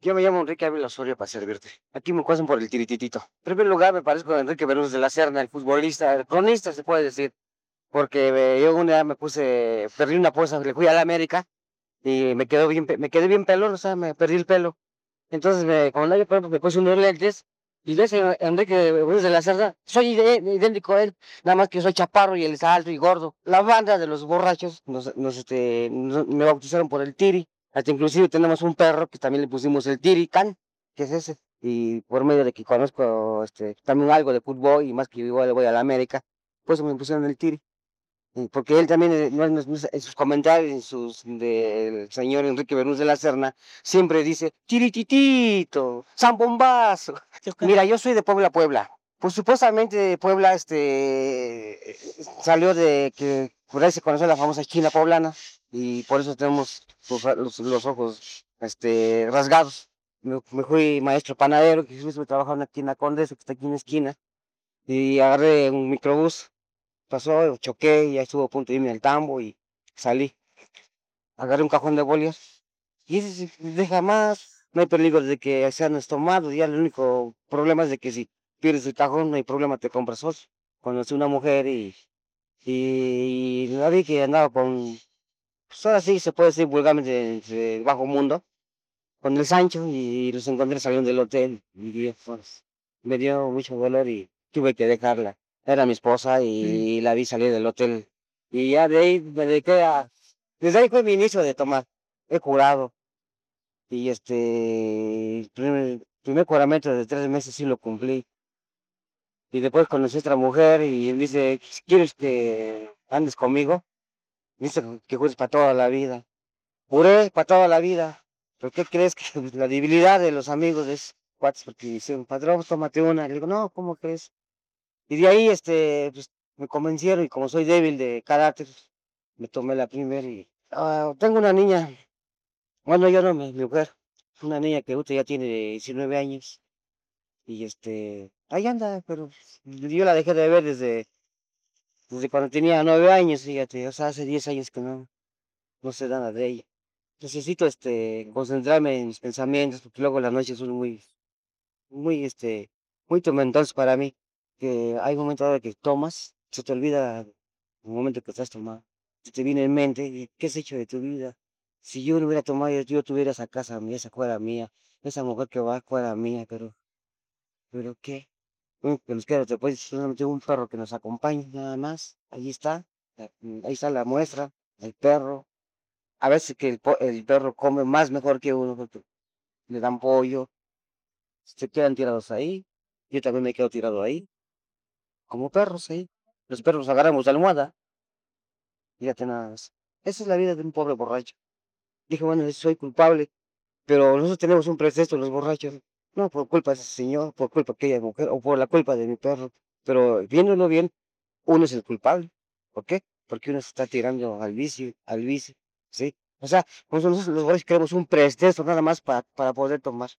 Yo me llamo Enrique Ávila Osorio para servirte. Aquí me conocen por el tirititito. En primer lugar, me parezco a Enrique Bermúdez de la Serna, el futbolista, el cronista, se puede decir. Porque yo un día perdí una apuesta, le fui a la América y me quedé bien pelón, o sea, me perdí el pelo. Entonces, cuando yo, por ejemplo, me puse unos lentes y ves a Enrique Bermúdez de la Serna, soy idéntico a él, nada más que soy chaparro y él es alto y gordo. La banda de los borrachos me bautizaron por el Tiri. Hasta inclusive tenemos un perro que también le pusimos el Tiri Can, que es ese. Y por medio de que conozco también algo de fútbol y más que igual voy a la América, pues me pusieron el Tiri. Porque él también, en sus comentarios, del señor Enrique Bermúdez de la Serna, siempre dice, tirititito, zambombazo. Mira, yo soy de Puebla, Puebla. Pues supuestamente Puebla, salió de que por ahí se conoce la famosa China poblana y por eso tenemos los ojos, rasgados. Me fui maestro panadero, que estuve trabajando aquí en la Condesa, que está aquí en la esquina, y agarré un microbús. Pasó, choqué y ya estuvo a punto de irme al tambo y salí. Agarré un cajón de bolillas y ese se deja más. No hay peligro de que sean estomados. Ya el único problema es de que si pierdes el cajón, no hay problema, te compras otro. Conocí una mujer y la vi que andaba pues ahora sí se puede decir vulgarmente, de bajo mundo, con el Sancho y los encontré saliendo del hotel. Y pues, me dio mucho dolor y tuve que dejarla. Era mi esposa y la vi salir del hotel. Y ya de ahí me dediqué a... Desde ahí fue mi inicio de tomar. He curado. Y primer juramento de 3 meses sí lo cumplí. Y después conocí a otra mujer y dice, si quieres que andes conmigo, dice que juegues para toda la vida. Juré para toda la vida. ¿Pero qué crees que la debilidad de los amigos es cuates? Porque dicen, patrón, tómate una. Le digo, no, ¿cómo crees? Y de ahí, pues, me convencieron y como soy débil de carácter, me tomé la primera y tengo una niña, bueno, yo no, mi mujer, una niña que ahorita ya tiene 19 años y ahí anda, pero yo la dejé de ver desde cuando tenía 9 años, fíjate, o sea, hace 10 años que no sé nada de ella. Necesito concentrarme en mis pensamientos porque luego las noches son muy, muy tormentosas para mí, que hay momentos ahora que tomas, se te olvida el momento que estás tomando, se te viene en mente, ¿qué has hecho de tu vida? Si yo no hubiera tomado, yo tuviera esa casa mía, esa fuera mía, esa mujer que va fuera mía, pero ¿qué? Que nos queda después solamente un perro que nos acompaña, nada más, ahí está, ahí está la muestra, el perro, a veces que el perro come más mejor que uno, porque le dan pollo, se quedan tirados ahí, yo también me quedo tirado ahí, como perros ahí. Los perros agarramos la almohada, fíjate nada más. Esa es la vida de un pobre borracho. Dije, bueno, soy culpable, pero nosotros tenemos un pretexto los borrachos. No por culpa de ese señor, por culpa de aquella mujer, o por la culpa de mi perro. Pero viéndolo bien, uno es el culpable. ¿Por qué? Porque uno se está tirando al vicio, ¿sí? O sea, nosotros los borrachos queremos un pretexto nada más para poder tomar.